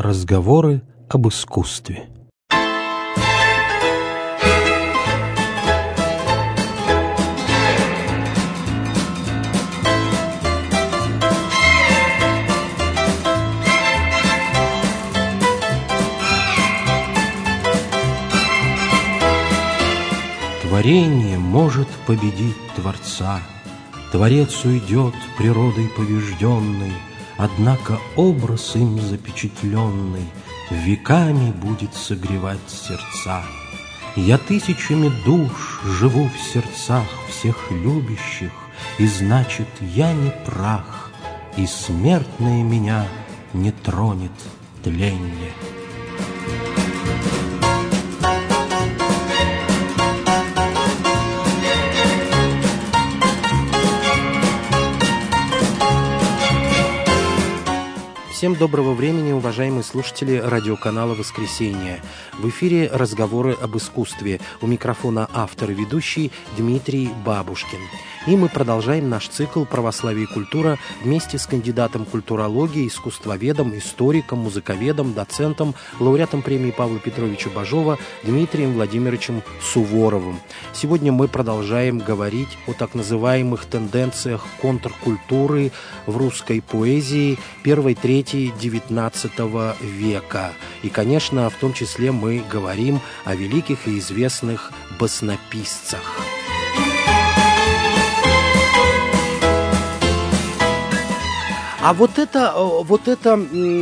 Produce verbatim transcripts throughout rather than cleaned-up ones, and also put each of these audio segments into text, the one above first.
Разговоры об искусстве. Творение может победить Творца, Творец уйдет природой побежденной, однако образ им запечатленный веками будет согревать сердца. Я тысячами душ живу в сердцах всех любящих, и значит, я не прах, и смертное меня не тронет тленье. Всем доброго времени, уважаемые слушатели радиоканала «Воскресенье». В эфире разговоры об искусстве. У микрофона автор и ведущий Дмитрий Бабушкин. И мы продолжаем наш цикл «Православие и культура» вместе с кандидатом культурологии, искусствоведом, историком, музыковедом, доцентом, лауреатом премии Павла Петровича Бажова Дмитрием Владимировичем Суворовым. Сегодня мы продолжаем говорить о так называемых тенденциях контркультуры в русской поэзии первой-третьей девятнадцатого века. И, конечно, в том числе мы говорим о великих и известных баснописцах. А вот это, вот это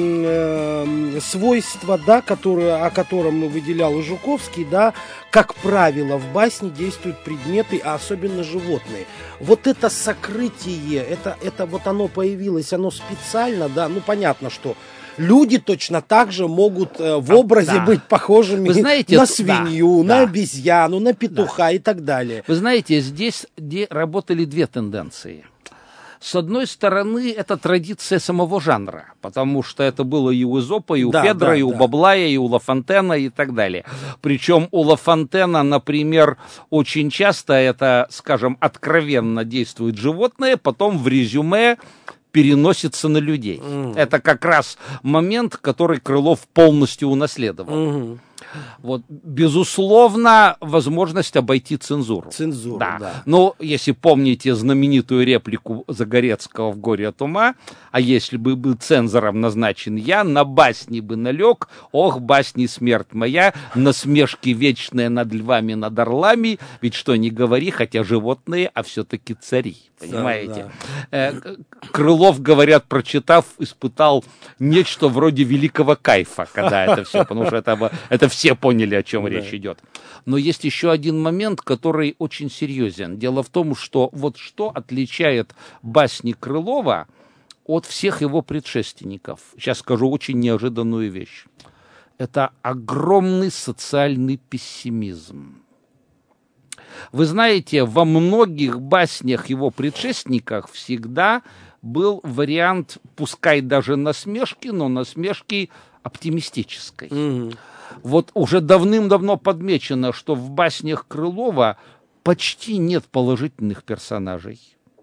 э, свойство, да, которое, о котором выделял и Жуковский, да, как правило, в басне действуют предметы, а особенно животные. Вот это сокрытие, это, это вот оно появилось, оно специально, да, ну понятно, что люди точно так же могут э, в образе да. быть похожими знаете, на свинью, да, на да. обезьяну, на петуха да. и так далее. Вы знаете, здесь работали две тенденции. С одной стороны, это традиция самого жанра, потому что это было и у Эзопа, и у да, Федра, да, и у да. Баблая, и у Ла Фонтена, и так далее. Причем у Ла Фонтена, например, очень часто это, скажем, откровенно действует животное, потом в резюме переносится на людей. Mm. Это как раз момент, который Крылов полностью унаследовал. Mm-hmm. Вот, безусловно, возможность обойти цензуру. Цензуру, да. да. Но, если помните знаменитую реплику Загорецкого в «Горе от ума», а если бы был цензором назначен я, на басни бы налег, ох, басни смерть моя, насмешки вечные над львами, над орлами, ведь что ни говори, хотя животные, а все-таки цари, понимаете? Да, да. Крылов, говорят, прочитав, испытал нечто вроде великого кайфа, когда это все, потому что это, это все поняли, о чем да. речь идет. Но есть еще один момент, который очень серьезен. Дело в том, что вот что отличает басни Крылова от всех его предшественников. Сейчас скажу очень неожиданную вещь. Это огромный социальный пессимизм. Вы знаете, во многих баснях его предшественников всегда был вариант, пускай даже насмешки, но насмешки оптимистической. Mm-hmm. Вот уже давным-давно подмечено, что в баснях Крылова почти нет положительных персонажей.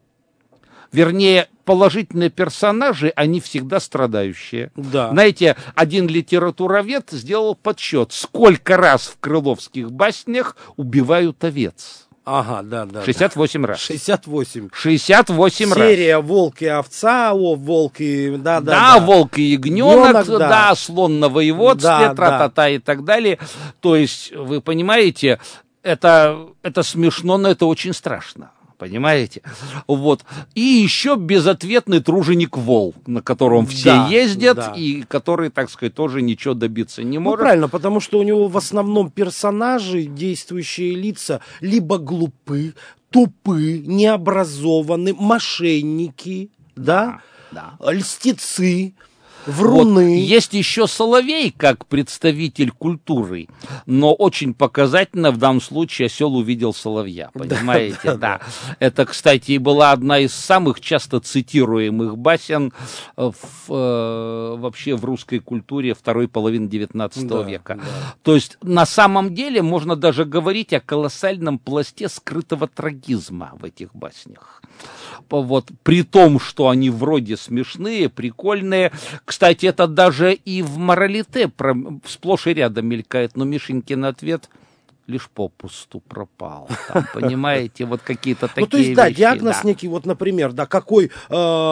Вернее, положительные персонажи, они всегда страдающие. Да. Знаете, один литературовед сделал подсчет, сколько раз в крыловских баснях убивают овец. Ага, да, да. шестьдесят восемь да. раз. шестьдесят восемь. шестьдесят восемь раз. Серия «Волк и овца», о, «Волк и...» Да, да, да, да. «Волк и ягненок», Ягненок, да. да, «Слон на воеводстве», да, тра-та-та да. и так далее. То есть, вы понимаете, это, это смешно, но это очень страшно. Понимаете? Вот. И еще безответный труженик Вол, на котором все да, ездят, да. и который, так сказать, тоже ничего добиться не может. Ну, правильно, потому что у него в основном персонажи, действующие лица, либо глупы, тупы, необразованы, мошенники, да, да, да. льстецы. Вруны. Вот. Есть еще Соловей как представитель культуры, но очень показательно в данном случае осел увидел соловья, понимаете? Да, да, да. Это, кстати, и была одна из самых часто цитируемых басен в, э, вообще в русской культуре второй половины девятнадцатого да, века. Да. То есть на самом деле можно даже говорить о колоссальном пласте скрытого трагизма в этих баснях. Вот, при том, что они вроде смешные, прикольные. кстати, это даже и в моралите сплошь и рядом мелькает, но Мишенькин ответ лишь попусту пропал. Там, понимаете, вот какие-то такие вещи. Ну, то есть, да, вещи, диагноз да. некий, вот, например, да, какой, э,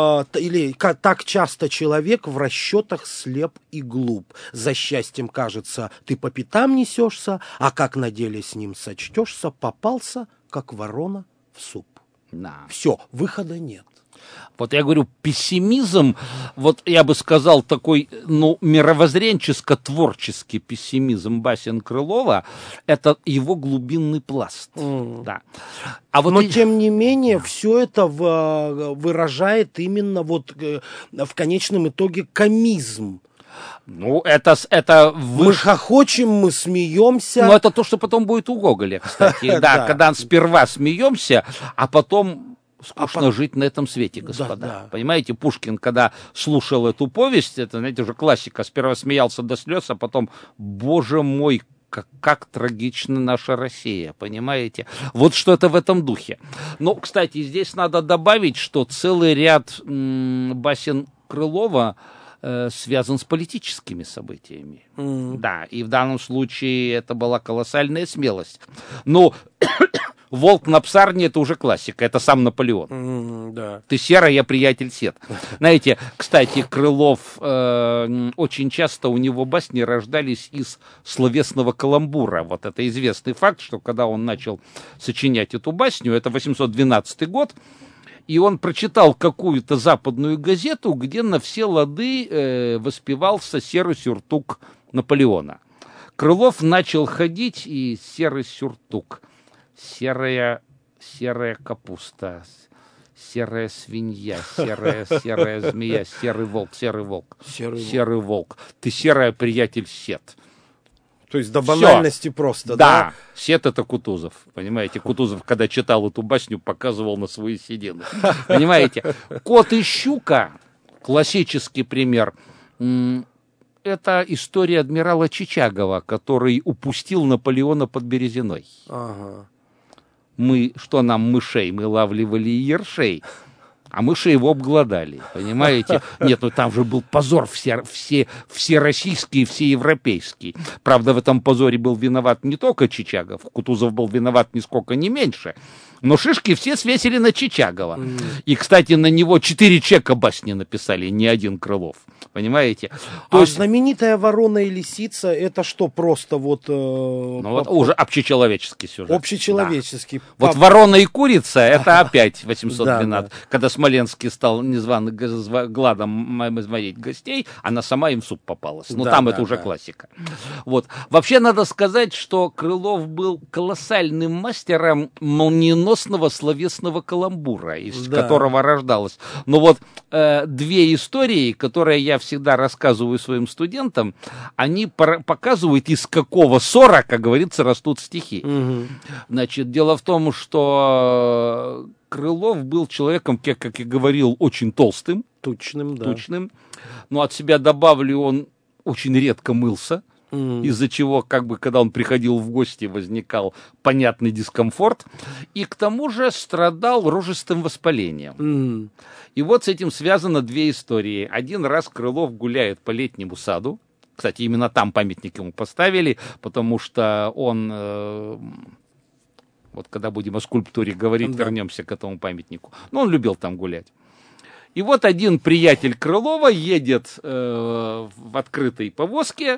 или как, так часто человек в расчетах слеп и глуп. За счастьем, кажется, ты по пятам несешься, а как на деле с ним сочтешься, попался, как ворона в суп. Да. Все, выхода нет. Вот я говорю, пессимизм, вот я бы сказал, такой, ну, мировоззренческо-творческий пессимизм басен Крылова, это его глубинный пласт. Mm. Да. А вот Но, и... тем не менее, все это в, выражает именно вот в конечном итоге комизм. Ну, это... это вы... Мы хохочем, мы смеемся. Ну, это то, что потом будет у Гоголя, кстати. Да, когда сперва смеемся, а потом... Скучно а жить по... на этом свете, господа. Да, да. Понимаете, Пушкин, когда слушал эту повесть, это, знаете, уже классика, сперва смеялся до слез, а потом, боже мой, как, как трагична наша Россия, понимаете? Вот что-то в этом духе. Но, кстати, здесь надо добавить, что целый ряд м- басен Крылова э, связан с политическими событиями. Mm. Да, и в данном случае это была колоссальная смелость. Но... «Волк на псарне» — это уже классика, это сам Наполеон. Mm, да. «Ты серый, я приятель сет». Знаете, кстати, Крылов, э, очень часто у него басни рождались из словесного каламбура. Вот это известный факт, что когда он начал сочинять эту басню, это восемьсот двенадцатый год, и он прочитал какую-то западную газету, где на все лады э, воспевался серый сюртук Наполеона. Крылов начал ходить, и серый сюртук. Серая, серая капуста, серая свинья, серая, серая змея, серый волк, серый волк, серый, серый волк. Ты серая, приятель, сет. То есть до банальности Всё. Просто, да? Да, сет — это Кутузов, понимаете. Кутузов, когда читал эту басню, показывал на свои седины. Понимаете, «Кот и щука», классический пример, это история адмирала Чичагова, который упустил Наполеона под Березиной. Ага. Мы, что нам мышей, мы лавливали и ершей, а мыши его обглодали, понимаете? Нет, ну там же был позор все, все, всероссийский, всеевропейский. Правда, в этом позоре был виноват не только Чичагов, Кутузов был виноват нисколько не меньше, но шишки все свесили на Чичагова. Mm. И, кстати, на него четыре чека басни написали, не один Крылов. Понимаете? То а есть... знаменитая «Ворона и лисица» — это что, просто вот... Э, ну, по... вот уже общечеловеческий сюжет. Общечеловеческий. Да. Вот «Ворона и курица» — это опять восемьсот двенадцать, когда Смоленский стал незваный гладом смотреть гостей, она сама им в суп попалась. Ну, там это уже классика. Вот. Вообще, надо сказать, что Крылов был колоссальным мастером молниеносного словесного каламбура, из да. которого рождалось. Но вот э, две истории, которые я всегда рассказываю своим студентам, они пор- показывают, из какого ссора, как говорится, растут стихи. Угу. Значит, дело в том, что Крылов был человеком, как, как я говорил, очень толстым. Тучным, да. Тучным. Но от себя добавлю, он очень редко мылся. Mm. Из-за чего, как бы, когда он приходил в гости, возникал понятный дискомфорт. И к тому же страдал рожистым воспалением. Mm. И вот с этим связано две истории. Один раз Крылов гуляет по летнему саду. Кстати, именно там памятник ему поставили, потому что он... Э, вот когда будем о скульптуре говорить, mm-hmm. вернемся к этому памятнику. Но он любил там гулять. И вот один приятель Крылова едет э, в открытой повозке,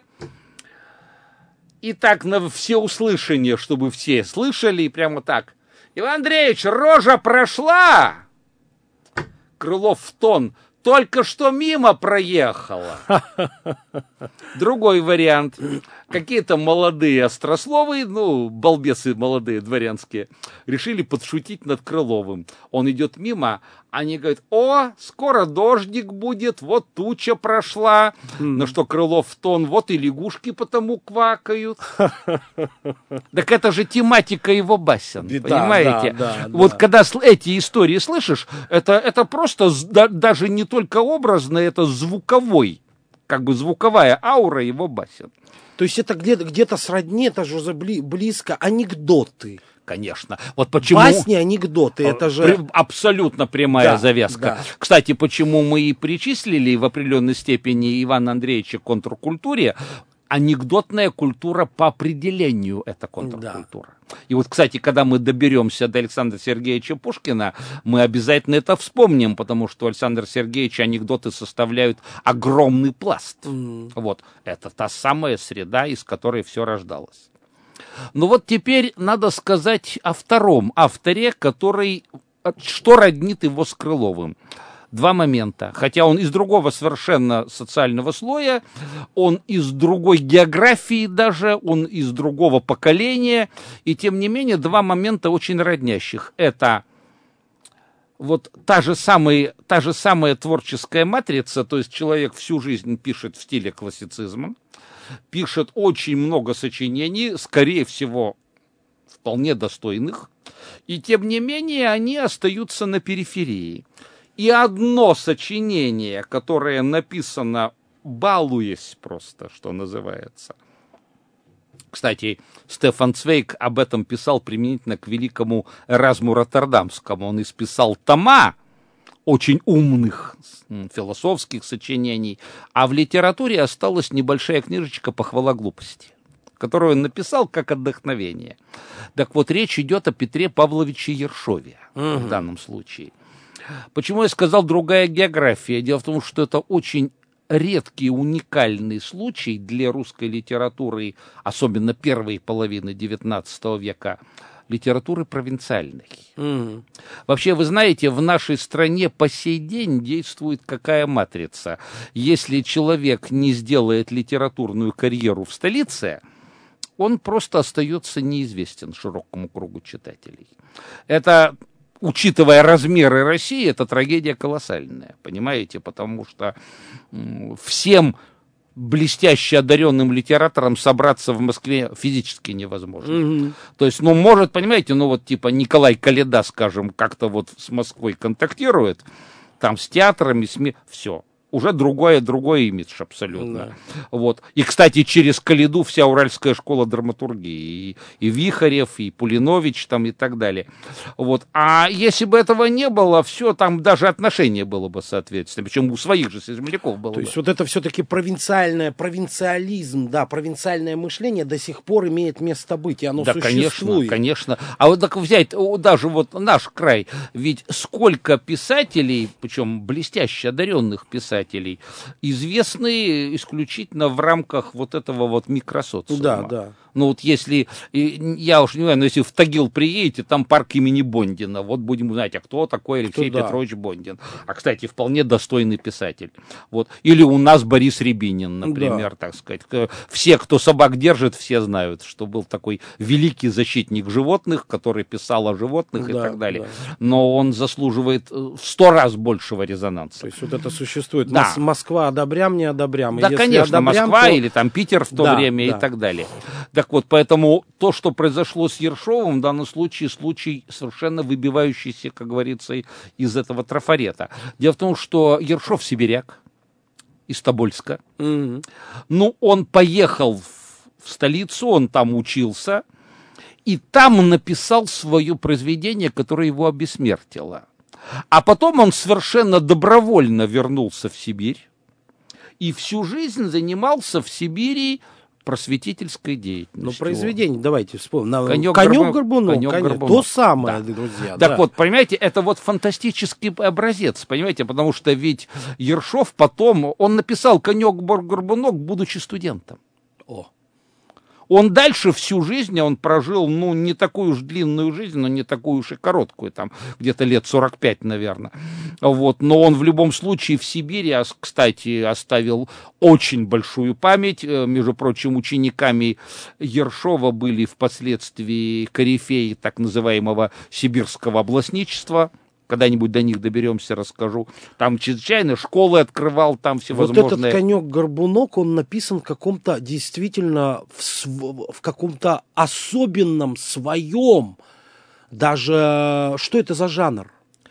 и так на всеуслышание, чтобы все слышали, и прямо так: «Иван Андреевич, рожа прошла!» Крылов в тон: «Только что мимо проехала». Другой вариант. Какие-то молодые острословы, ну, балбесы молодые, дворянские, решили подшутить над Крыловым. Он идет мимо, они говорят: «О, скоро дождик будет, вот туча прошла». Mm. На что Крылов в тон: «Вот и лягушки потому квакают». Так это же тематика его басен, понимаете? Да, да, вот да. Когда эти истории слышишь, это, это просто да, даже не только образно, это звуковой, как бы звуковая аура его басен. То есть это где-то, где-то сродни, это же уже близко, анекдоты. конечно. Вот почему... Басни, анекдоты, это же... Абсолютно прямая да, завязка. Да. Кстати, почему мы и причислили в определенной степени Ивана Андреевича к контркультуре, анекдотная культура по определению это контркультура. Да. И вот, кстати, когда мы доберемся до Александра Сергеевича Пушкина, мы обязательно это вспомним, потому что у Александра Сергеевича анекдоты составляют огромный пласт. Mm. Вот. Это та самая среда, из которой все рождалось. Ну вот теперь надо сказать о втором авторе, который, что роднит его с Крыловым. Два момента. Хотя он из другого совершенно социального слоя, он из другой географии даже, он из другого поколения, и тем не менее два момента очень роднящих. Это вот та же самая, та же самая творческая матрица, то есть человек всю жизнь пишет в стиле классицизма, пишет очень много сочинений, скорее всего, вполне достойных, и тем не менее они остаются на периферии. И одно сочинение, которое написано балуясь просто, что называется. Кстати, Стефан Цвейг об этом писал применительно к великому Эразму Роттердамскому. Он исписал тома очень умных философских сочинений, а в литературе осталась небольшая книжечка «Похвала глупости», которую он написал как отдохновение. Так вот, речь идет о Петре Павловиче Ершове угу. в данном случае. Почему я сказал другая география? Дело в том, что это очень редкий, уникальный случай для русской литературы, особенно первой половины девятнадцатого века, литературы провинциальной. Mm. Вообще, вы знаете, в нашей стране по сей день действует какая матрица? Если человек не сделает литературную карьеру в столице, он просто остается неизвестен широкому кругу читателей. Это, учитывая размеры России, это трагедия колоссальная, понимаете? Потому что всем блестяще одаренным литераторам собраться в Москве физически невозможно. Mm-hmm. То есть, ну, может, понимаете, ну, вот типа Николай Коляда, скажем, как-то вот с Москвой контактирует, там с театрами, СМИ, все. Уже другое, другой имидж абсолютно. Mm-hmm. Вот. И, кстати, через Коляду вся Уральская школа драматургии. И, и Вихарев, и Пулинович там и так далее. Вот. А если бы этого не было, все, там даже отношение было бы соответственно. Причем у своих же земляков было То бы. есть вот это все-таки провинциальное, провинциализм, да, провинциальное мышление до сих пор имеет место быть, и оно да, существует. Конечно, конечно. А вот так взять даже вот наш край, ведь сколько писателей, причем блестяще одаренных писателей, известны исключительно в рамках вот этого вот микросоциума. Да, да. Ну вот если, я уж не знаю, но если в Тагил приедете, там парк имени Бондина, вот будем знать, а кто такой Алексей кто, Петрович да. Бондин. А, кстати, вполне достойный писатель. Вот. Или у нас Борис Рябинин, например, да. так сказать. Все, кто собак держит, все знают, что был такой великий защитник животных, который писал о животных да, и так далее. Да. Но он заслуживает в сто раз большего резонанса. То есть вот это существует. Да. Москва одобрям, не одобрям. Да, конечно, одобрям, Москва то... или там Питер в то да, время да. и так далее. Так вот, поэтому то, что произошло с Ершовым, в данном случае случай совершенно выбивающийся, как говорится, из этого трафарета. Дело в том, что Ершов сибиряк из Тобольска. Mm-hmm. Ну, он поехал в столицу, он там учился, и там написал свое произведение, которое его обессмертило. А потом он совершенно добровольно вернулся в Сибирь и всю жизнь занимался в Сибири просветительской деятельностью. Ну, произведение, давайте вспомним. Конек-горбунок. Конек-горбунок. То самое, да. друзья. Так да. вот, понимаете, это вот фантастический образец, понимаете, потому что ведь Ершов потом, он написал «Конек-горбунок», будучи студентом. О. Он дальше всю жизнь, он прожил, ну, не такую уж длинную жизнь, но не такую уж и короткую, там, где-то лет сорок пять, наверное. Вот. Но он в любом случае в Сибири, кстати, оставил очень большую память. Между прочим, учениками Ершова были впоследствии корифеи так называемого сибирского областничества. Когда-нибудь до них доберемся, расскажу. Там чрезвычайно школы открывал, там всевозможные... Вот этот «Конек-горбунок», он написан в каком-то действительно, в, св... в каком-то особенном своем, даже... Что это за жанр?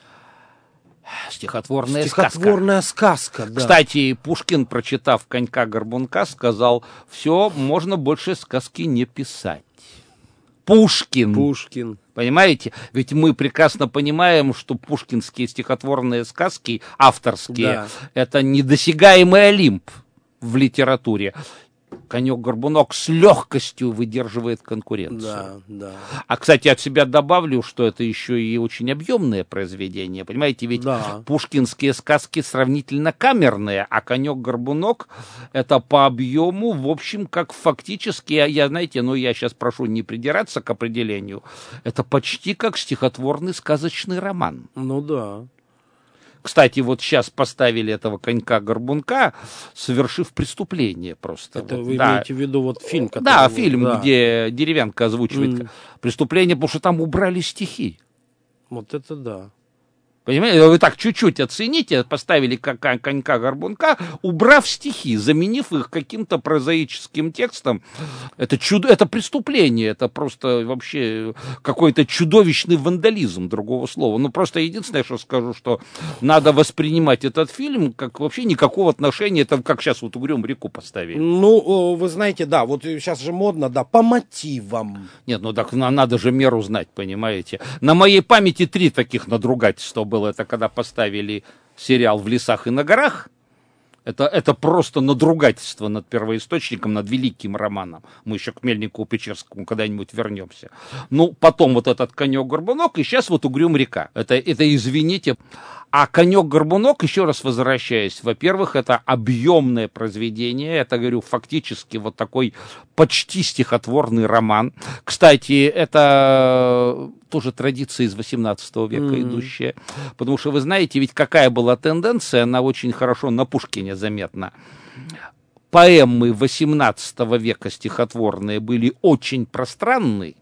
Стихотворная, Стихотворная сказка. сказка, да. Кстати, Пушкин, прочитав «Конька-горбунка», сказал, все, можно больше сказки не писать. Пушкин. Пушкин. Понимаете? Ведь мы прекрасно понимаем, что пушкинские стихотворные сказки, авторские, Да. это недосягаемый Олимп в литературе. Конек-горбунок с легкостью выдерживает конкуренцию. Да, да. А, кстати, от себя добавлю, что это еще и очень объемное произведение. Понимаете, ведь Да. пушкинские сказки сравнительно камерные, а конек-горбунок это по объему, в общем, как фактически, я, я знаете, ну я сейчас прошу не придираться к определению, это почти как стихотворный сказочный роман. Ну да. Кстати, вот сейчас поставили этого конька-горбунка, совершив преступление просто. Это вот, вы да. имеете в виду вот фильм, который... Да, вот, фильм, да. где деревянка озвучивает Мгм. преступление, потому что там убрали стихи. Вот это да. Понимаете, вы так чуть-чуть оцените, поставили как конька-горбунка, убрав стихи, заменив их каким-то прозаическим текстом. Это, чудо, это преступление, это просто вообще какой-то чудовищный вандализм, другого слова. Ну, просто единственное, что скажу, что надо воспринимать этот фильм как вообще никакого отношения, это как сейчас вот «Угрюм реку» поставили. Ну, о, вы знаете, да, вот сейчас же модно, да, по мотивам. Нет, ну так на- надо же меру знать, понимаете. На моей памяти три таких надругательства было. Это когда поставили сериал «В лесах и на горах». Это, это просто надругательство над первоисточником, над великим романом. Мы еще к Мельникову-Печерскому когда-нибудь вернемся. Ну, потом вот этот «Конек-горбунок», и сейчас вот «Угрюм река». Это, это извините. А «Конек-горбунок», еще раз возвращаясь, во-первых, это объемное произведение, это, говорю, фактически вот такой почти стихотворный роман. Кстати, это тоже традиция из восемнадцатого века Mm-hmm. идущая, потому что вы знаете, ведь какая была тенденция, она очень хорошо на Пушкине заметна. Поэмы восемнадцатого века стихотворные были очень пространны,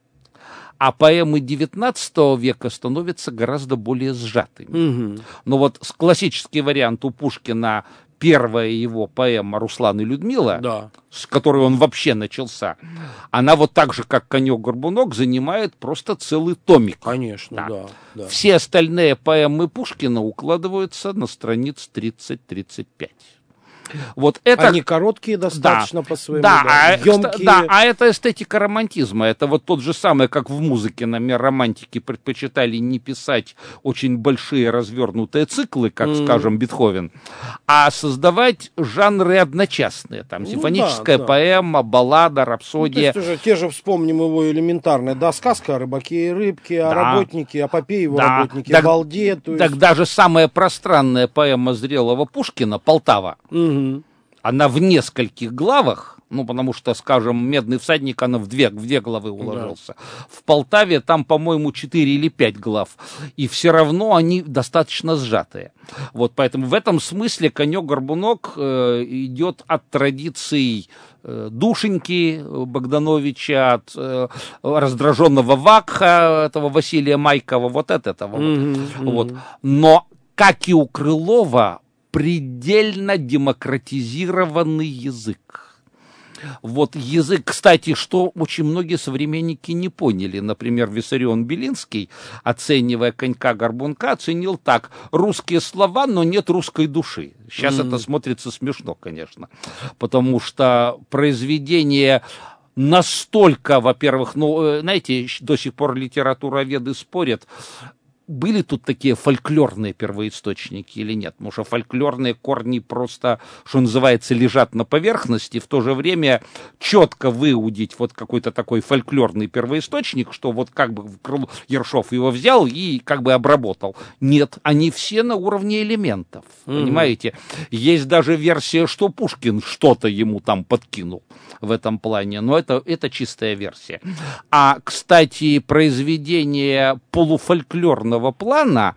а поэмы девятнадцатого века становятся гораздо более сжатыми. Угу. Но вот классический вариант у Пушкина, первая его поэма «Руслан и Людмила», Да. с которой он вообще начался, она вот так же, как «Конек-горбунок», занимает просто целый томик. Конечно, Да. да. да. Все остальные поэмы Пушкина укладываются на страниц тридцать-тридцать пять. Вот это... Они короткие достаточно да, по своему, да, да, а, ёмкие. да, а это эстетика романтизма. Это вот тот же самый, как в музыке, например, романтики предпочитали не писать очень большие развернутые циклы, как, Mm. скажем, Бетховен, а создавать жанры одночасные. Там Ну симфоническая да, да. поэма, баллада, Ну, то рапсодия. есть уже те же вспомним его элементарное, да, сказка о рыбаке и рыбке, о Да. работнике, о попе его Да. работнике, Так- о балде. То есть... Так даже самая пространная поэма зрелого Пушкина «Полтава», Мгм. она в нескольких главах, ну, потому что, скажем, «Медный всадник», она в две, в две главы уложился. В «Полтаве» там, по-моему, четыре или пять глав. И все равно они достаточно сжатые. Вот, поэтому в этом смысле «Конек-горбунок» э, идет от традиций э, Душеньки Богдановича, от э, раздраженного Вакха, этого Василия Майкова, вот от этого. вот. Мгм, Вот. мгм. Но, как и у Крылова, предельно демократизированный язык. Вот язык, кстати, что очень многие современники не поняли. Например, Виссарион Белинский, оценивая «Конька-горбунка», оценил так: русские слова, но нет русской души. Сейчас Mm. это смотрится смешно, конечно, потому что произведение настолько, во-первых, ну, знаете, до сих пор литературоведы спорят, были тут такие фольклорные первоисточники или нет? Потому что фольклорные корни просто, что называется, лежат на поверхности, в то же время четко выудить вот какой-то такой фольклорный первоисточник, что вот как бы Крыл- Ершов его взял и как бы обработал. Нет, они все на уровне элементов, Мгм. понимаете? Есть даже версия, что Пушкин что-то ему там подкинул в этом плане, но это, это чистая версия. А, кстати, произведение полуфольклорного плана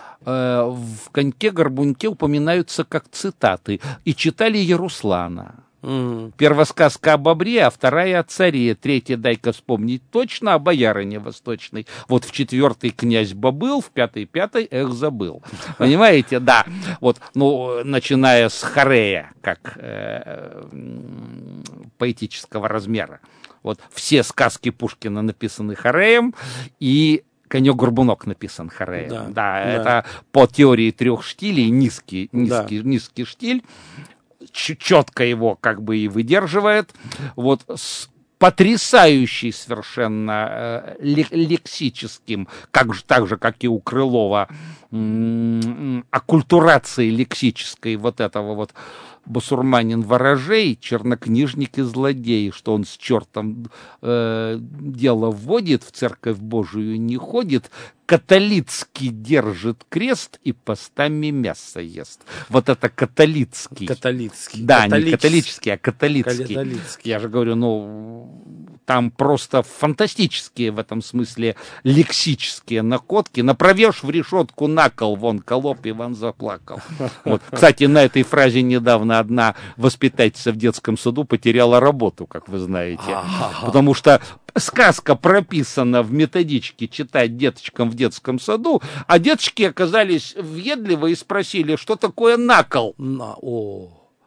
э, в «Коньке-горбунке» упоминаются как цитаты. И читали Яруслана. Мгм. Первая сказка о бобре, а вторая о царе. Третья, дай-ка вспомнить точно, о боярине восточной. Вот в четвертой князь бобыл, в пятой пятой эх, забыл. Понимаете? Да. Вот, ну, начиная с Хорея, как э, м, поэтического размера. Вот все сказки Пушкина написаны Хореем, и «Конек-горбунок» написан Хореем. Да, Да, да. это по теории трех штилей низкий, Да. низкий, низкий штиль. Ч- четко его как бы и выдерживает. Вот с потрясающий совершенно э, лексическим, как же, так же, как и у Крылова, м- оккультурацией лексической вот этого вот басурманин ворожей, чернокнижник и злодей, что он с чертом э, дело вводит, в церковь Божию не ходит, католицкий держит крест и постами мясо ест. Вот это католицкий. Католицкий. Да, Католический. не католический, а католицкий. Католицкий. Я же говорю, ну, там просто фантастические в этом смысле лексические находки. Направешь в решетку на кол, вон колоп Иван заплакал. Вот. Кстати, на этой фразе недавно одна воспитательница в детском саду потеряла работу, как вы знаете. Потому что сказка прописана в методичке читать деточкам в детском саду, а деточки оказались въедливы и спросили, что такое накол. На, о.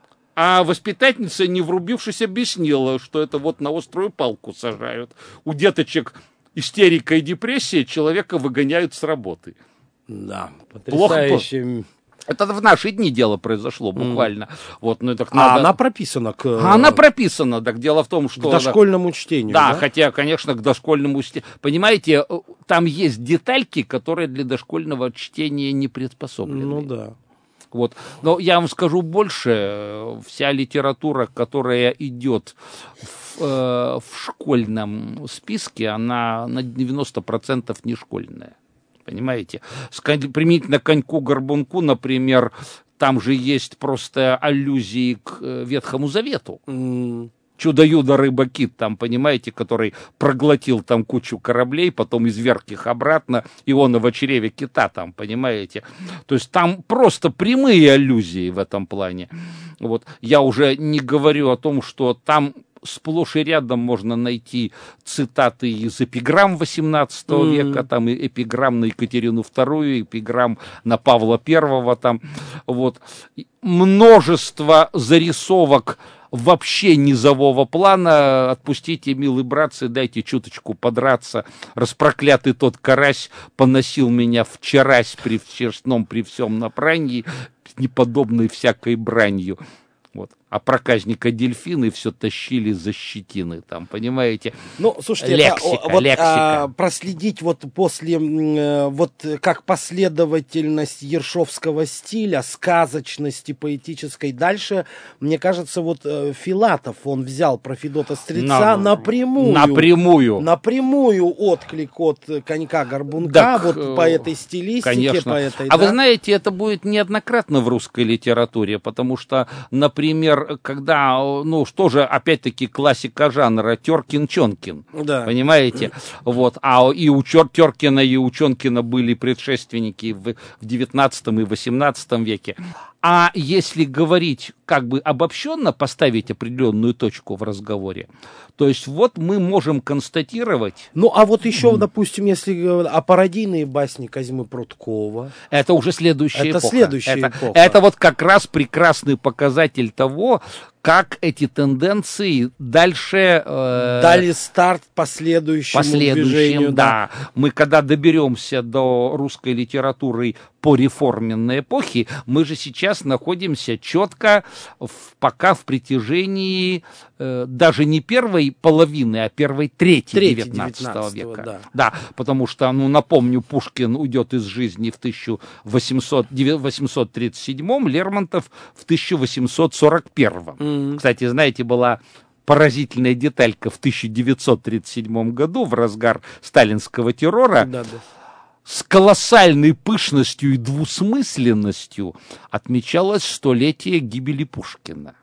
А воспитательница, не врубившись, объяснила, что это вот на острую палку сажают. У деточек истерика и депрессия, человека выгоняют с работы. Да, потрясающе. Плохо. Это в наши дни дело произошло буквально. Mm. Вот, ну, так а надо... она прописана к... А она прописана, так дело в том, что... К дошкольному чтению, да? Да, хотя, конечно, к дошкольному чтению. Понимаете, там есть детальки, которые для дошкольного чтения не приспособлены. Ну да. Вот. Но я вам скажу больше, вся литература, которая идет в, э, в школьном списке, она на девяносто процентов не школьная. Понимаете? Применительно к коньку-горбунку, например, там же есть просто аллюзии к Ветхому Завету. Mm. Чудо-юдо рыба-кит, там, понимаете, который проглотил там кучу кораблей, потом изверг их обратно, и он в чреве кита там, понимаете. То есть там просто прямые аллюзии в этом плане. Вот. Я уже не говорю о том, что там сплошь и рядом можно найти цитаты из эпиграмм восемнадцатого mm. века, там и эпиграмм на Екатерину вторую, эпиграмм на Павла Первого, там, вот. Множество зарисовок вообще низового плана. Отпустите, милые братцы, дайте чуточку подраться. Распроклятый тот карась поносил меня вчерась при честном, при всем напранье, неподобной всякой бранью. Вот. А проказника дельфины все тащили за щетины, там, понимаете? Ну, слушайте, лексика, это, вот, лексика. А, проследить вот после, вот как последовательность ершовского стиля, сказочности поэтической, дальше, мне кажется, вот Филатов, он взял про Федота Стрельца На, напрямую. Напрямую. Напрямую отклик от конька-горбунка, так, вот по этой стилистике, конечно. по этой... А да? вы знаете, это будет неоднократно в русской литературе, потому что, например, когда, ну, что же, опять-таки, классика жанра, Теркин-Чонкин, да. Понимаете? Вот, а и у Теркина, и у Чонкина были предшественники в, в девятнадцатом и восемнадцатом веке. А если говорить, как бы обобщенно, поставить определенную точку в разговоре, то есть вот мы можем констатировать... Ну, а вот еще, mm. допустим, если говорить о пародийные басни Козьмы Пруткова... Это уже следующая это эпоха. Следующая это, эпоха. Это вот как раз прекрасный показатель того, как эти тенденции дальше... Э, дали старт последующему, последующему движению. Да. да. Мы когда доберемся до русской литературы по реформенной эпохе, мы же сейчас находимся четко в, пока в притяжении э, даже не первой половины, а первой трети девятнадцатого века. Да. да, потому что, ну, напомню, Пушкин уйдет из жизни в тысяча восемьсот тридцать седьмом, Лермонтов в тысяча восемьсот сорок первом. Mm. Кстати, знаете, была поразительная деталька в тысяча девятьсот тридцать седьмом году, в разгар сталинского террора, да, да. с колоссальной пышностью и двусмысленностью отмечалось столетие гибели Пушкина.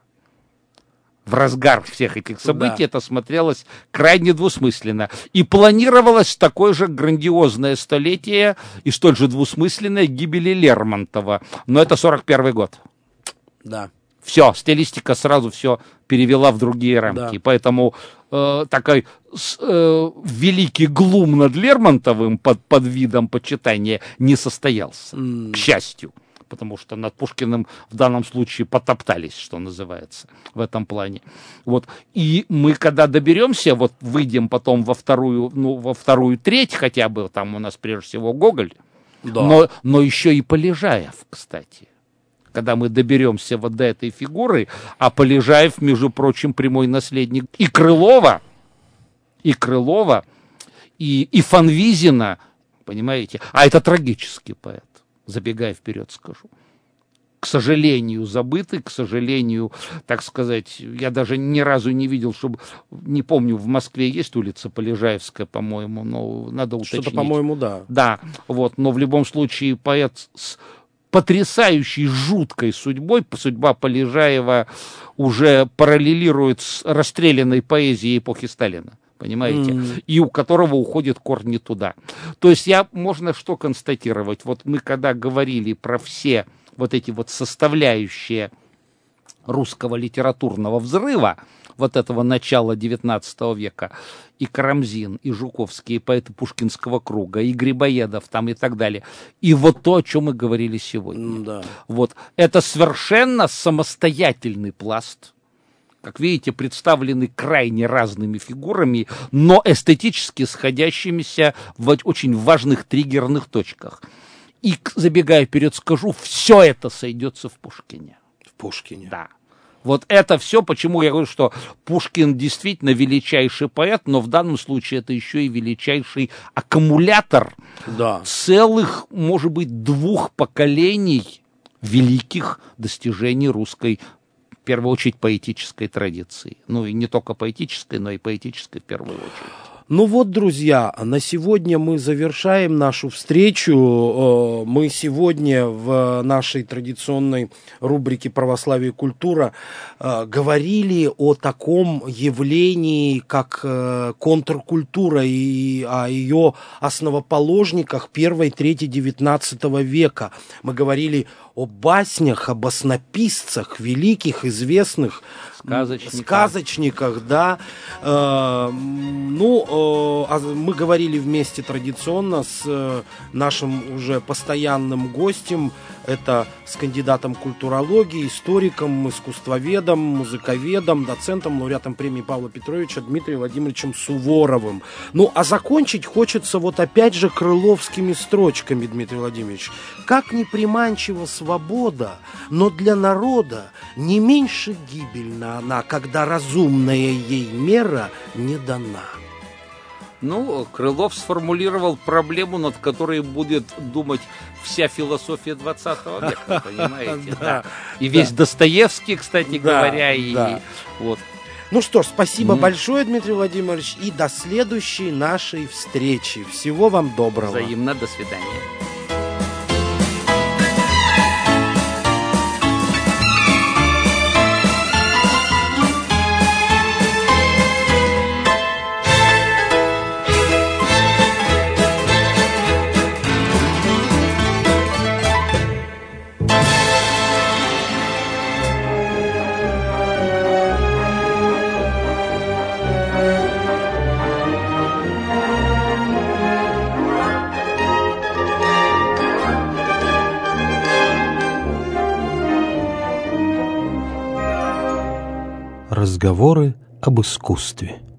В разгар всех этих событий да. это смотрелось крайне двусмысленно. И планировалось такое же грандиозное столетие и столь же двусмысленное гибели Лермонтова. Но это сорок первый год. Да. Все, стилистика сразу все перевела в другие рамки. Да. Поэтому э, такой э, великий глум над Лермонтовым под, под видом почитания не состоялся, mm. к счастью. Потому что над Пушкиным в данном случае потоптались, что называется, в этом плане. Вот. И мы, когда доберемся, вот выйдем потом во вторую, ну, во вторую треть хотя бы, там у нас прежде всего Гоголь, да. но, но еще и Полежаев, кстати. Когда мы доберемся вот до этой фигуры, а Полежаев, между прочим, прямой наследник и Крылова, и Крылова, и, и Фанвизина, понимаете? А это трагический поэт, забегая вперед скажу. К сожалению, забытый, к сожалению, так сказать, я даже ни разу не видел, чтобы, не помню, в Москве есть улица Полежаевская, по-моему, но надо уточнить. Что-то, по-моему, да. Да, вот, но в любом случае поэт с потрясающей, жуткой судьбой, судьба Полежаева уже параллелирует с расстрелянной поэзией эпохи Сталина. Понимаете? Mm. И у которого уходят корни туда. То есть я, можно что констатировать? Вот мы когда говорили про все вот эти вот составляющие русского литературного взрыва, вот этого начала девятнадцатого века, и Карамзин, и Жуковские поэты Пушкинского круга, и Грибоедов там и так далее. И вот то, о чем мы говорили сегодня. Да. Вот. Это совершенно самостоятельный пласт, как видите, представлены крайне разными фигурами, но эстетически сходящимися в очень важных триггерных точках. И, забегая вперед, скажу, все это сойдется в Пушкине. В Пушкине. Да. Вот это все, почему я говорю, что Пушкин действительно величайший поэт, но в данном случае это еще и величайший аккумулятор да. целых, может быть, двух поколений великих достижений русской, в первую очередь, поэтической традиции. Ну и не только поэтической, но и поэтической в первую очередь. Ну вот, друзья, на сегодня мы завершаем нашу встречу. Мы сегодня в нашей традиционной рубрике «Православие и культура» говорили о таком явлении, как контркультура, и о ее основоположниках первой трети девятнадцатого века. Мы говорили о баснях, об баснописцах, великих, известных сказочниках, сказочниках да. Э, ну, э, мы говорили вместе традиционно с э, нашим уже постоянным гостем, это с кандидатом культурологии, историком, искусствоведом, музыковедом, доцентом, лауреатом премии Павла Петровича Дмитрием Владимировичем Суворовым. Ну, а закончить хочется вот опять же крыловскими строчками, Дмитрий Владимирович. «Как ни приманчива свобода, но для народа не меньше гибельна она, когда разумная ей мера не дана». Ну, Крылов сформулировал проблему, над которой будет думать вся философия двадцатого века, понимаете? Да. И весь Достоевский, кстати говоря, и вот. Ну что ж, спасибо большое, Дмитрий Владимирович, и до следующей нашей встречи. Всего вам доброго. Взаимно, до свидания. Разговоры об искусстве.